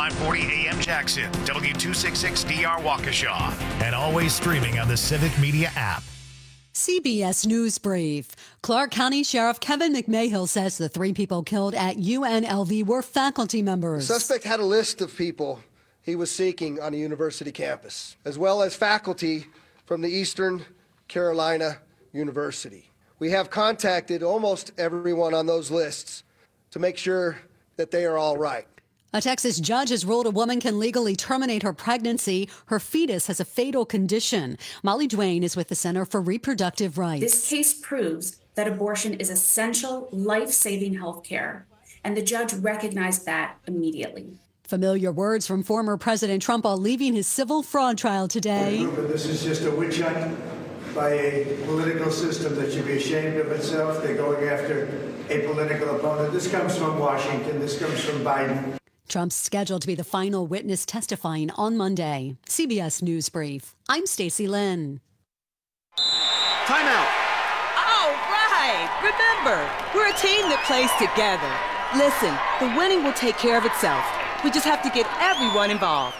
540 AM Jackson, W266DR Waukesha, and always streaming on the Civic Media app. CBS News Brief. Clark County Sheriff Kevin McMahill says the 3 people killed at UNLV were faculty members. The suspect had a list of people he was seeking on a university campus, as well as faculty from the Eastern Carolina University. We have contacted almost everyone on those lists to make sure that they are all right. A Texas judge has ruled a woman can legally terminate her pregnancy. Her fetus has a fatal condition. Molly Duane is with the Center for Reproductive Rights. This case proves that abortion is essential, life-saving health care, and the judge recognized that immediately. Familiar words from former President Trump while leaving his civil fraud trial today. This is just a witch hunt by a political system that should be ashamed of itself. They're going after a political opponent. This comes from Washington. This comes from Biden. Trump's scheduled to be the final witness testifying on Monday. CBS News Brief. I'm Stacey Lynn. Timeout. All right. Remember, we're a team that plays together. Listen, the winning will take care of itself. We just have to get everyone involved.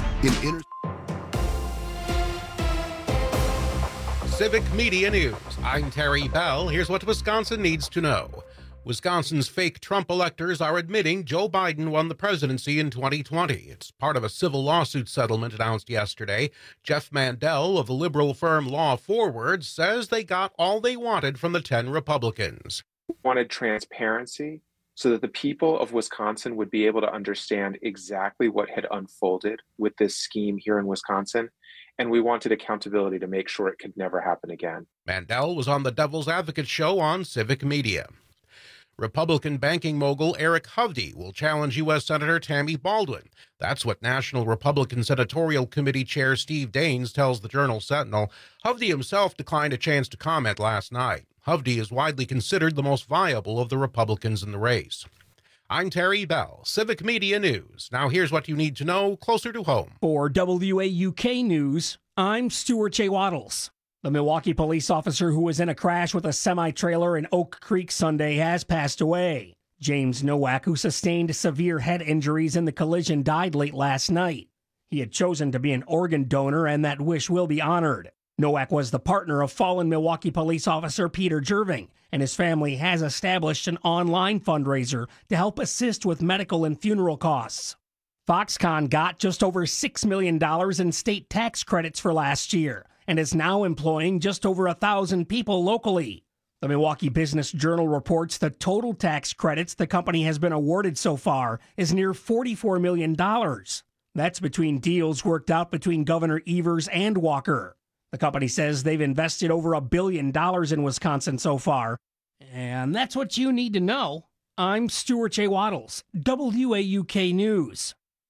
Civic Media News. I'm Terry Bell. Here's what Wisconsin needs to know. Wisconsin's fake Trump electors are admitting Joe Biden won the presidency in 2020. It's part of a civil lawsuit settlement announced yesterday. Jeff Mandel of the liberal firm Law Forward says they got all they wanted from the 10 Republicans. Wanted transparency so that the people of Wisconsin would be able to understand exactly what had unfolded with this scheme here in Wisconsin. And we wanted accountability to make sure it could never happen again. Mandel was on the Devil's Advocate show on Civic Media. Republican banking mogul Eric Hovde will challenge U.S. Senator Tammy Baldwin. That's what National Republican Senatorial Committee Chair Steve Daines tells the Journal-Sentinel. Hovde himself declined a chance to comment last night. Hovde is widely considered the most viable of the Republicans in the race. I'm Terry Bell, Civic Media News. Now here's what you need to know closer to home. For WAUK News, I'm Stuart J. Waddles. The Milwaukee police officer who was in a crash with a semi-trailer in Oak Creek Sunday has passed away. James Nowak, who sustained severe head injuries in the collision, died late last night. He had chosen to be an organ donor, and that wish will be honored. Nowak was the partner of fallen Milwaukee police officer Peter Jerving, and his family has established an online fundraiser to help assist with medical and funeral costs. Foxconn got just over $6 million in state tax credits for last year and is now employing just over 1,000 people locally. The Milwaukee Business Journal reports the total tax credits the company has been awarded so far is near $44 million. That's between deals worked out between Governor Evers and Walker. The company says they've invested over $1 billion in Wisconsin so far. And that's what you need to know. I'm Stuart J. Waddles, WAUK News.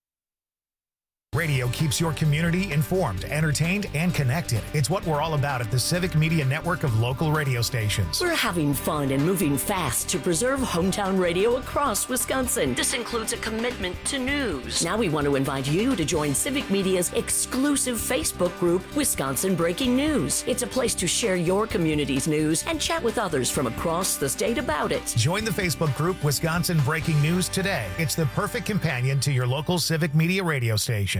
Radio keeps your community informed, entertained, and connected. It's what we're all about at the Civic Media Network of local radio stations. We're having fun and moving fast to preserve hometown radio across Wisconsin. This includes a commitment to news. Now we want to invite you to join Civic Media's exclusive Facebook group, Wisconsin Breaking News. It's a place to share your community's news and chat with others from across the state about it. Join the Facebook group Wisconsin Breaking News today. It's the perfect companion to your local Civic Media radio station.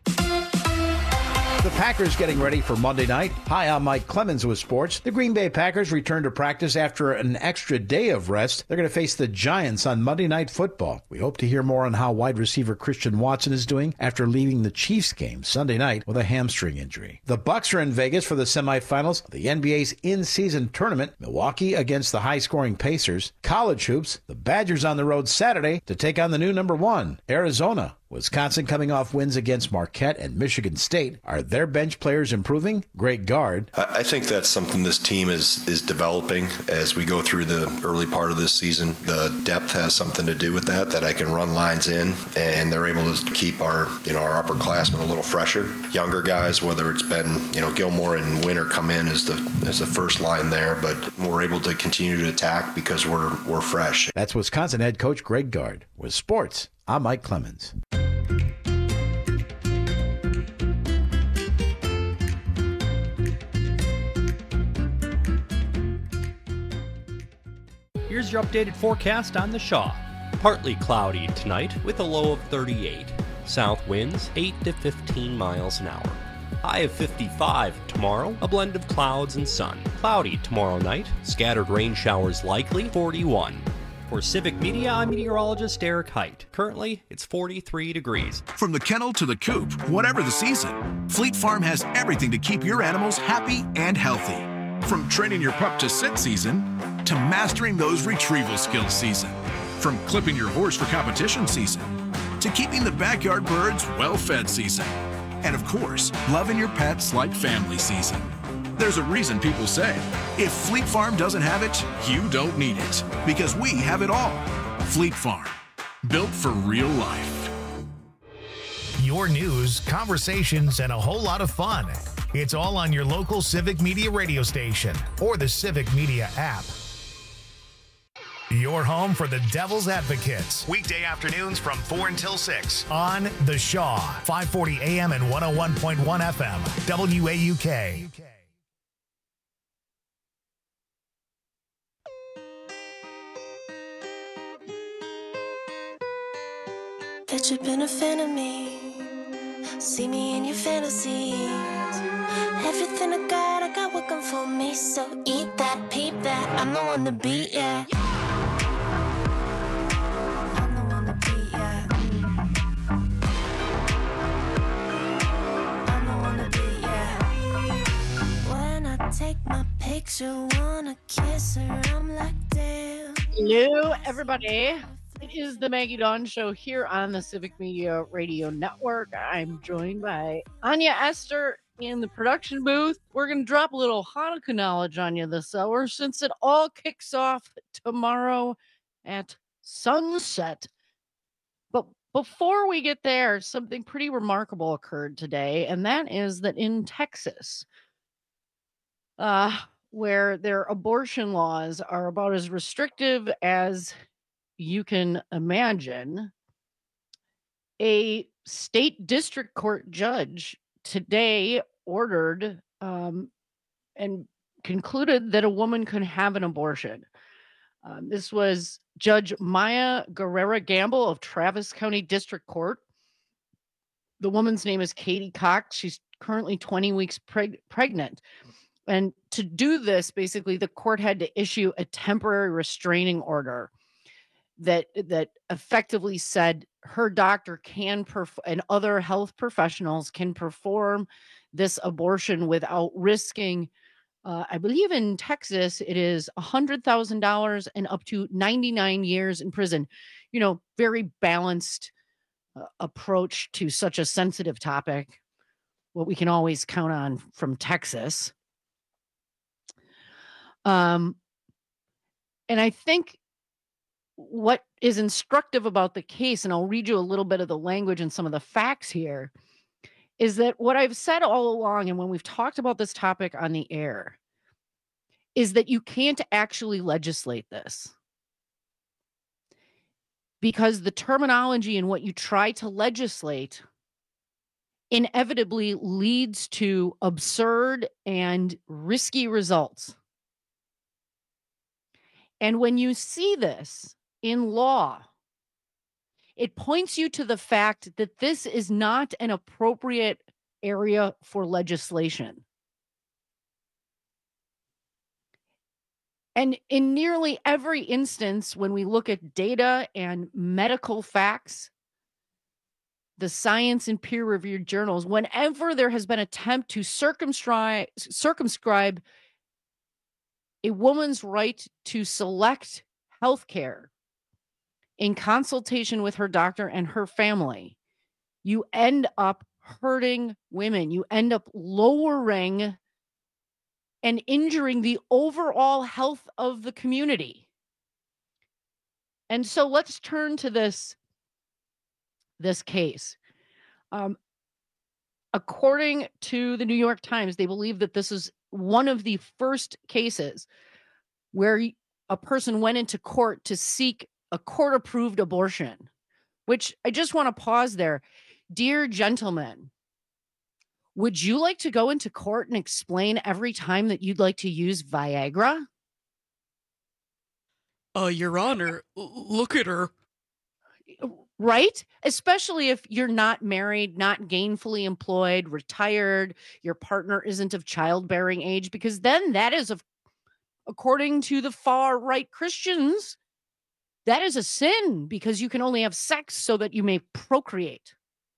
The Packers getting ready for Monday night. Hi, I'm Mike Clemens with sports. The Green Bay Packers return to practice after an extra day of rest. They're going to face the Giants on Monday Night Football. We hope to hear more on how wide receiver Christian Watson is doing after leaving the Chiefs game Sunday night with a hamstring injury. The Bucks are in Vegas for the semifinals of the NBA's in-season tournament. Milwaukee against the high-scoring Pacers. College hoops. The Badgers on the road Saturday to take on the new number 1, Arizona. Wisconsin coming off wins against Marquette and Michigan State. Are their bench players improving? Great guard. I think that's something this team is developing as we go through the early part of this season. The depth has something to do with that I can run lines in, and they're able to keep our upperclassmen a little fresher. Younger guys, whether it's been, Gilmore and Winter come in as the first line there, but we're able to continue to attack because we're fresh. That's Wisconsin head coach Greg Gard. With sports, I'm Mike Clemens. Here's your updated forecast on the Shaw. Partly cloudy tonight with a low of 38. South winds 8 to 15 miles an hour. High of 55 tomorrow, a blend of clouds and sun. Cloudy tomorrow night, scattered rain showers likely, 41. For Civic Media, I'm meteorologist Eric Height. Currently, it's 43 degrees. From the kennel to the coop, whatever the season, Fleet Farm has everything to keep your animals happy and healthy. From training your pup to sit season, to mastering those retrieval skills season. From clipping your horse for competition season, to keeping the backyard birds well-fed season. And of course, loving your pets like family season. There's a reason people say, if Fleet Farm doesn't have it, you don't need it. Because we have it all. Fleet Farm, built for real life. Your news, conversations, and a whole lot of fun. It's all on your local Civic Media radio station or the Civic Media app. Your home for the Devil's Advocates. Weekday afternoons from 4 until 6 on The Shaw, 540 AM and 101.1 FM, WAUK. That you've been a fan of me. See me in your fantasies. Everything I got working for me. So eat that, peep that. I'm the one to beat, yeah. Take my picture, wanna kiss her, I'm like, damn. Hello, everybody. It is the Maggie Dawn Show here on the Civic Media Radio Network. I'm joined by Anya Esther in the production booth. We're going to drop a little Hanukkah knowledge on you this hour since it all kicks off tomorrow at sunset. But before we get there, something pretty remarkable occurred today, and that is that in Texas, where their abortion laws are about as restrictive as you can imagine, a state district court judge today ordered and concluded that a woman could have an abortion. This was Judge Maya Guerrera Gamble of Travis County District Court. The woman's name is Katie Cox. She's currently 20 weeks pregnant. And to do this, basically, the court had to issue a temporary restraining order that effectively said her doctor can and other health professionals can perform this abortion without risking, I believe in Texas, it is $100,000 and up to 99 years in prison. You know, very balanced approach to such a sensitive topic, what we can always count on from Texas. And I think what is instructive about the case, and I'll read you a little bit of the language and some of the facts here, is that what I've said all along, and when we've talked about this topic on the air, is that you can't actually legislate this. Because the terminology and what you try to legislate inevitably leads to absurd and risky results. And when you see this in law, it points you to the fact that this is not an appropriate area for legislation. And in nearly every instance, when we look at data and medical facts, the science and peer-reviewed journals, whenever there has been an attempt to circumscribe a woman's right to select healthcare in consultation with her doctor and her family, you end up hurting women. You end up lowering and injuring the overall health of the community. And so let's turn to this case. According to the New York Times, they believe that this is one of the first cases where a person went into court to seek a court-approved abortion, which I just want to pause there. Dear gentlemen, would you like to go into court and explain every time that you'd like to use Viagra? Your Honor, look at her. right? Especially if you're not married, not gainfully employed, retired, your partner isn't of childbearing age, because then that is, according to the far right Christians, that is a sin because you can only have sex so that you may procreate.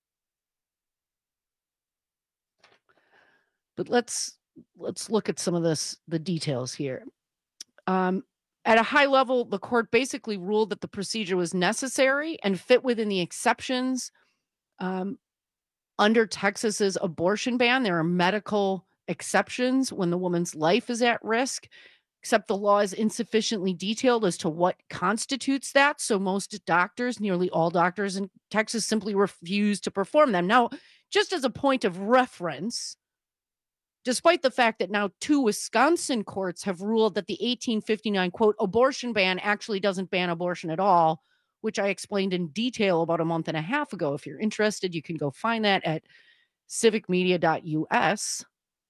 But let's look at some of the details here. At a high level, the court basically ruled that the procedure was necessary and fit within the exceptions under Texas's abortion ban. There are medical exceptions when the woman's life is at risk, except the law is insufficiently detailed as to what constitutes that. So most doctors, nearly all doctors in Texas, simply refuse to perform them. Now, just as a point of reference, despite the fact that now 2 Wisconsin courts have ruled that the 1859, quote, abortion ban actually doesn't ban abortion at all, which I explained in detail about a month and a half ago. If you're interested, you can go find that at civicmedia.us.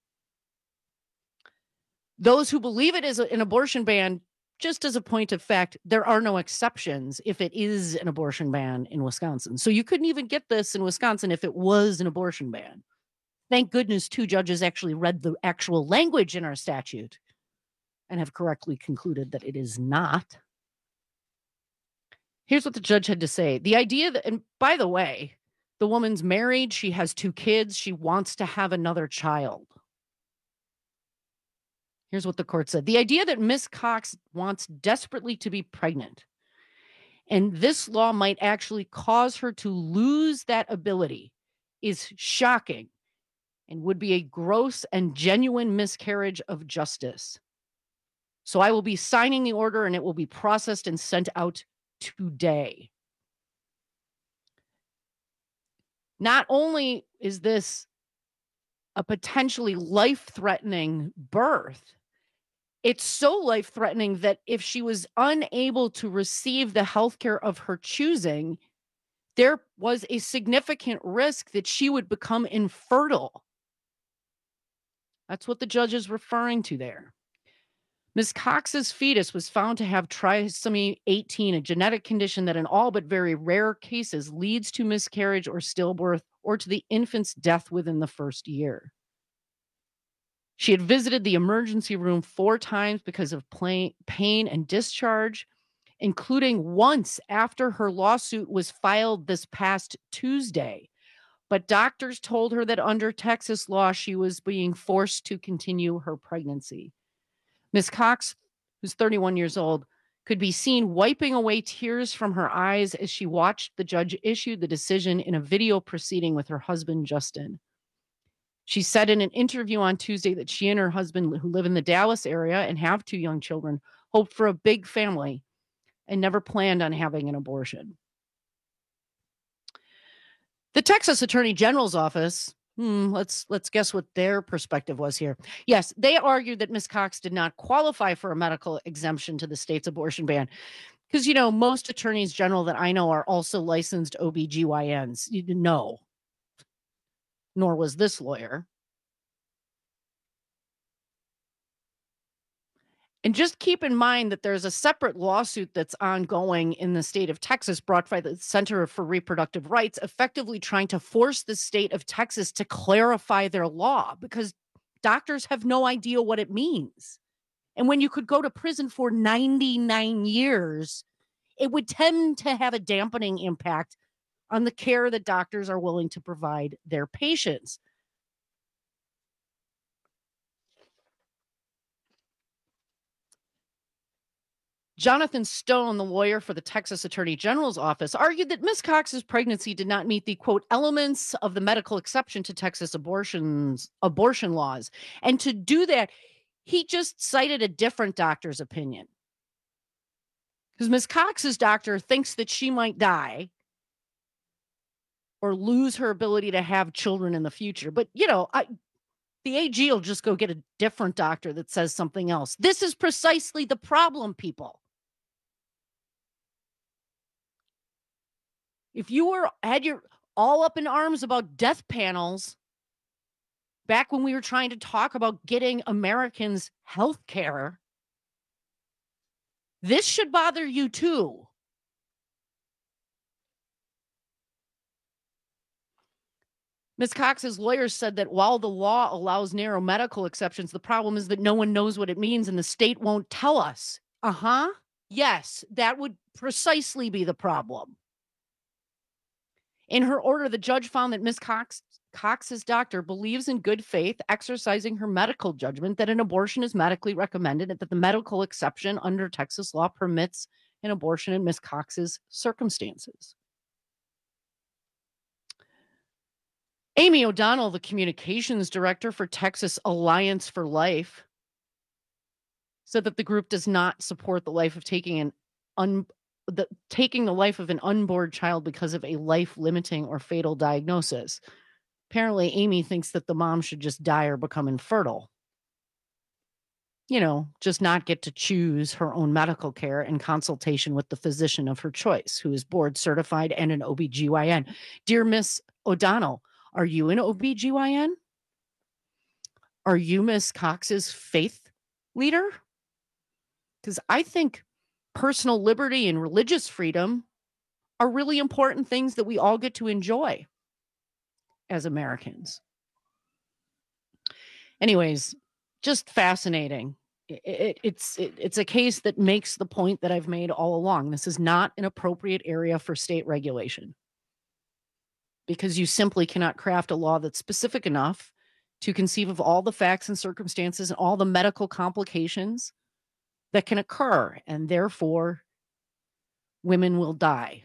Those who believe it is an abortion ban, just as a point of fact, there are no exceptions if it is an abortion ban in Wisconsin. So you couldn't even get this in Wisconsin if it was an abortion ban. Thank goodness 2 judges actually read the actual language in our statute and have correctly concluded that it is not. Here's what the judge had to say. The idea that, and by the way, the woman's married, she has 2 kids, she wants to have another child. Here's what the court said. The idea that Ms. Cox wants desperately to be pregnant, and this law might actually cause her to lose that ability, is shocking and would be a gross and genuine miscarriage of justice. So I will be signing the order and it will be processed and sent out today. Not only is this a potentially life-threatening birth, it's so life-threatening that if she was unable to receive the health care of her choosing, there was a significant risk that she would become infertile. That's what the judge is referring to there. Ms. Cox's fetus was found to have trisomy 18, a genetic condition that in all but very rare cases leads to miscarriage or stillbirth or to the infant's death within the first year. She had visited the emergency room 4 times because of pain and discharge, including once after her lawsuit was filed this past Tuesday. But doctors told her that under Texas law, she was being forced to continue her pregnancy. Ms. Cox, who's 31 years old, could be seen wiping away tears from her eyes as she watched the judge issue the decision in a video proceeding with her husband, Justin. She said in an interview on Tuesday that she and her husband, who live in the Dallas area and have 2 young children, hoped for a big family and never planned on having an abortion. The Texas Attorney General's office, let's guess what their perspective was here. Yes, they argued that Ms. Cox did not qualify for a medical exemption to the state's abortion ban. Because, you know, most attorneys general that I know are also licensed OBGYNs. No, nor was this lawyer. And just keep in mind that there's a separate lawsuit that's ongoing in the state of Texas brought by the Center for Reproductive Rights, effectively trying to force the state of Texas to clarify their law because doctors have no idea what it means. And when you could go to prison for 99 years, it would tend to have a dampening impact on the care that doctors are willing to provide their patients. Jonathan Stone, the lawyer for the Texas Attorney General's office, argued that Ms. Cox's pregnancy did not meet the, quote, elements of the medical exception to Texas abortion laws. And to do that, he just cited a different doctor's opinion. Because Ms. Cox's doctor thinks that she might die or lose her ability to have children in the future. But, you know, the AG will just go get a different doctor that says something else. This is precisely the problem, people. If you had your all up in arms about death panels back when we were trying to talk about getting Americans health care, this should bother you too. Ms. Cox's lawyers said that while the law allows narrow medical exceptions, the problem is that no one knows what it means and the state won't tell us. Yes, that would precisely be the problem. In her order, the judge found that Ms. Cox's doctor believes in good faith, exercising her medical judgment that an abortion is medically recommended and that the medical exception under Texas law permits an abortion in Ms. Cox's circumstances. Amy O'Donnell, the communications director for Texas Alliance for Life, said that the group does not support the life of taking the life of an unborn child because of a life-limiting or fatal diagnosis. Apparently, Amy thinks that the mom should just die or become infertile. Just not get to choose her own medical care in consultation with the physician of her choice, who is board certified and an OBGYN. Dear Miss O'Donnell, are you an OBGYN? Are you Miss Cox's faith leader? Because I think personal liberty and religious freedom are really important things that we all get to enjoy as Americans. Anyways, just fascinating. It's a case that makes the point that I've made all along. This is not an appropriate area for state regulation, because you simply cannot craft a law that's specific enough to conceive of all the facts and circumstances and all the medical complications that can occur, and therefore women will die.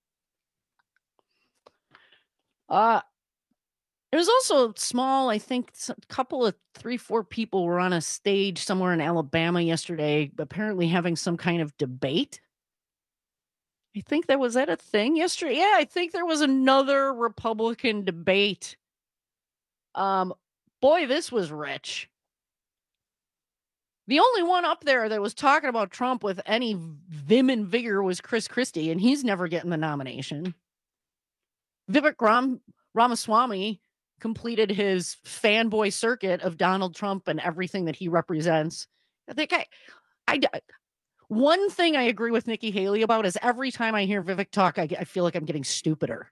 It was also small. I think a couple of 3-4 people were on a stage somewhere in Alabama yesterday, apparently having some kind of debate. I think was that a thing yesterday? Yeah, I think there was another Republican debate. Boy, this was rich. The only one up there that was talking about Trump with any vim and vigor was Chris Christie, and he's never getting the nomination. Vivek Ramaswamy completed his fanboy circuit of Donald Trump and everything that he represents. I think one thing I agree with Nikki Haley about is every time I hear Vivek talk, I feel like I'm getting stupider.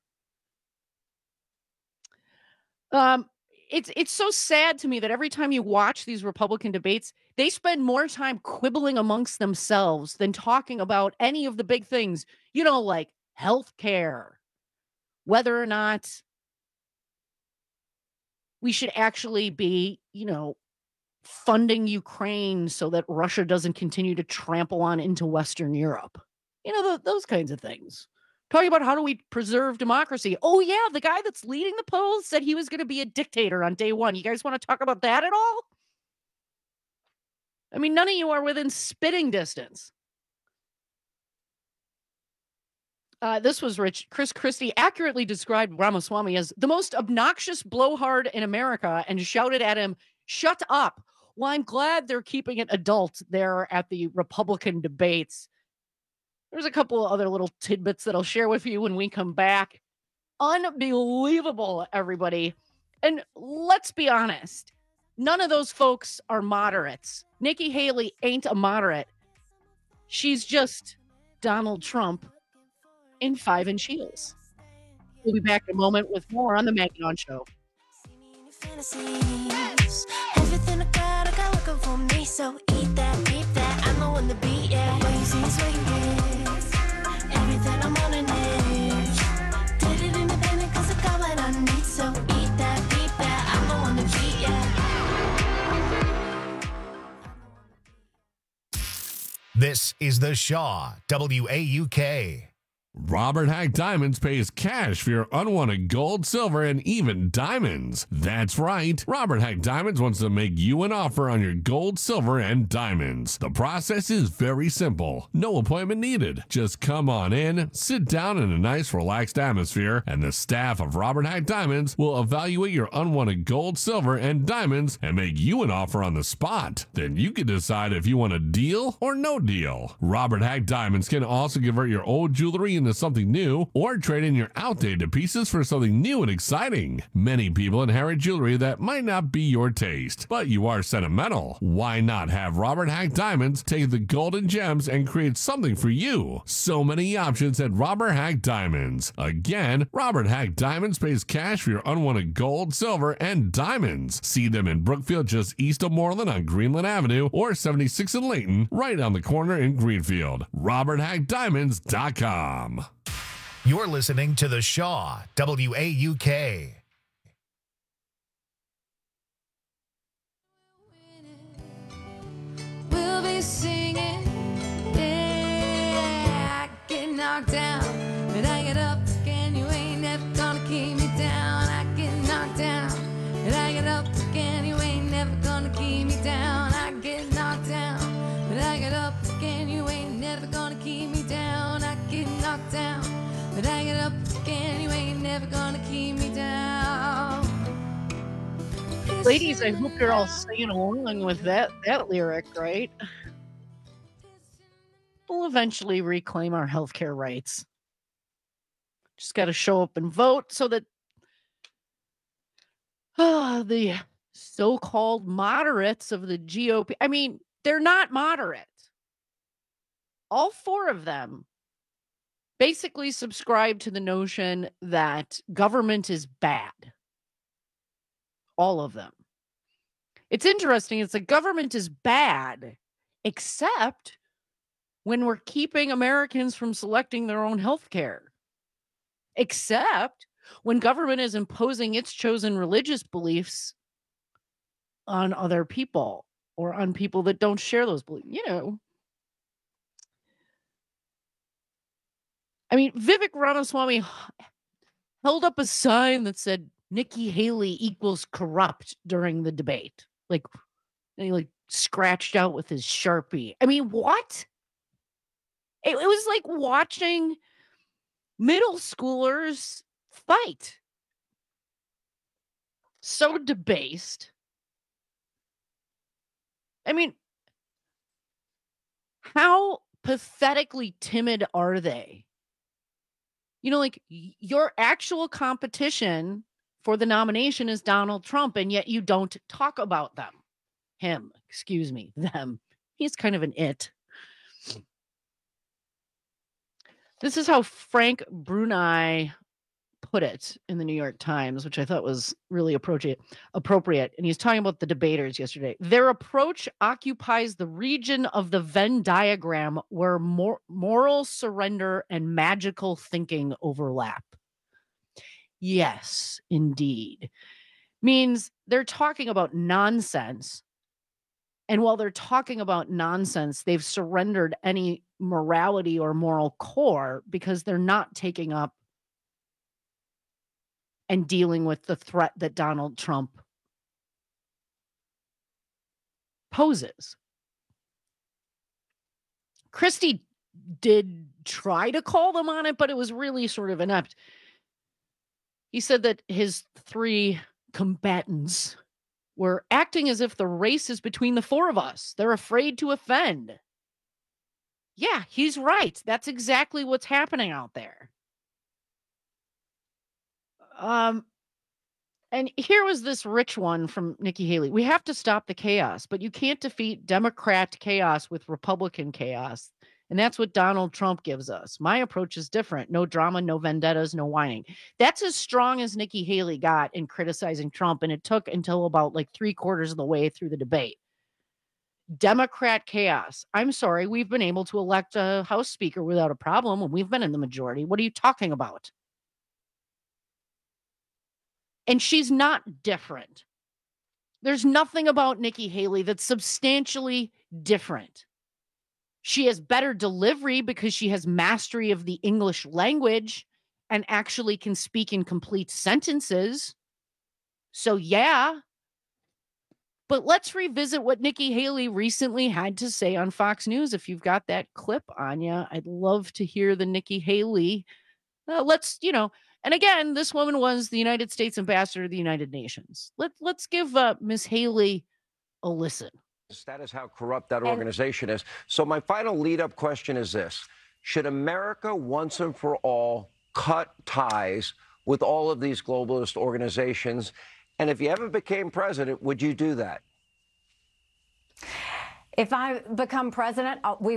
It's so sad to me that every time you watch these Republican debates, they spend more time quibbling amongst themselves than talking about any of the big things, like healthcare, whether or not we should actually be, funding Ukraine so that Russia doesn't continue to trample on into Western Europe. Those kinds of things. Talking about how do we preserve democracy. Oh, yeah, the guy that's leading the polls said he was going to be a dictator on day one. You guys want to talk about that at all? I mean, none of you are within spitting distance. This was rich. Chris Christie accurately described Ramaswamy as the most obnoxious blowhard in America and shouted at him, "Shut up." Well, I'm glad they're keeping it adult there at the Republican debates. There's a couple of other little tidbits that I'll share with you when we come back. Unbelievable, everybody. And let's be honest, none of those folks are moderates. Nikki Haley ain't a moderate. She's just Donald Trump in 5-inch heels. We'll be back in a moment with more on the Maggie On Show. Everything I got looking for me. So eat that, beat that. I'm the one to beat, yeah. What you see is everything I'm on in it. Did it independent cause I got what I need. So eat that, beat that. I'm the one to beat, yeah. This is The Shaw, WAUK. Robert Hack Diamonds pays cash for your unwanted gold, silver, and even diamonds. That's right. Robert Hack Diamonds wants to make you an offer on your gold, silver, and diamonds. The process is very simple. No appointment needed. Just come on in, sit down in a nice, relaxed atmosphere, and the staff of Robert Hack Diamonds will evaluate your unwanted gold, silver, and diamonds and make you an offer on the spot. Then you can decide if you want a deal or no deal. Robert Hack Diamonds can also convert your old jewelry into into something new or trade in your outdated pieces for something new and exciting. Many people inherit jewelry that might not be your taste, but you are sentimental. Why not have Robert Hack Diamonds take the golden gems and create something for you? So many options at Robert Hack Diamonds. Again, Robert Hack Diamonds pays cash for your unwanted gold, silver, and diamonds. See them in Brookfield just east of Moreland on Greenland Avenue or 76 in Layton, right on the corner in Greenfield. RobertHackDiamonds.com. You're listening to The Shaw, WAUK. We'll be singing, yeah, I get knocked down, but I get up again, you ain't never gonna keep me down. I get knocked down, but I get up again, you ain't never gonna keep me down. I get knocked down, but I get up again, you ain't never gonna keep me down. I get knocked down, but I get up again, you ain't never gonna keep me down. Ladies, I hope you're all singing along with that lyric, right? We'll eventually reclaim our healthcare rights. Just got to show up and vote so that the so-called moderates of the GOP, I mean, they're not moderate. All four of them basically subscribe to the notion that government is bad. All of them. It's interesting. It's like government is bad, except when we're keeping Americans from selecting their own health care. Except when government is imposing its chosen religious beliefs on other people or on people that don't share those beliefs. You know. I mean, Vivek Ramaswamy held up a sign that said Nikki Haley equals corrupt during the debate. And he scratched out with his Sharpie. I mean, what? It was like watching middle schoolers fight. So debased. I mean, how pathetically timid are they? You know, your actual competition for the nomination is Donald Trump, and yet you don't talk about them. Them. He's kind of an it. This is how Frank Bruni put it in the New York Times, which I thought was really appropriate. And he's talking about the debaters yesterday. Their approach occupies the region of the Venn diagram where moral surrender and magical thinking overlap. Yes, indeed. Means they're talking about nonsense. And while they're talking about nonsense, they've surrendered any morality or moral core because they're not taking up and dealing with the threat that Donald Trump poses. Christie did try to call them on it, but it was really sort of inept. He said that his three combatants were acting as if the race is between the four of us. They're afraid to offend. Yeah, he's right. That's exactly what's happening out there. And here was this rich one from Nikki Haley. We have to stop the chaos, but you can't defeat Democrat chaos with Republican chaos. And that's what Donald Trump gives us. My approach is different. No drama, no vendettas, no whining. That's as strong as Nikki Haley got in criticizing Trump. And it took until about 3/4 of the way through the debate. Democrat chaos. I'm sorry, we've been able to elect a House Speaker without a problem when we've been in the majority. What are you talking about? And she's not different. There's nothing about Nikki Haley that's substantially different. She has better delivery because she has mastery of the English language and actually can speak in complete sentences. So, yeah. But let's revisit what Nikki Haley recently had to say on Fox News. If you've got that clip on you, I'd love to hear the Nikki Haley. And again, this woman was the United States ambassador to the United Nations. Let's give Miss Haley a listen. That is how corrupt that organization is. So my final lead-up question is this. Should America once and for all cut ties with all of these globalist organizations? And if you ever became president, would you do that? If I become president, we